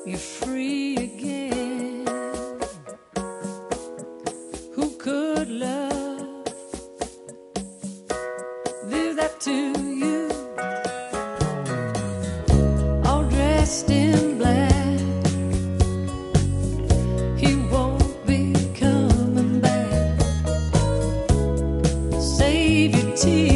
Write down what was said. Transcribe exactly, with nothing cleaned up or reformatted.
you're free again. Who could love do that to you? All dressed in black, he won't be coming back. Save your tears.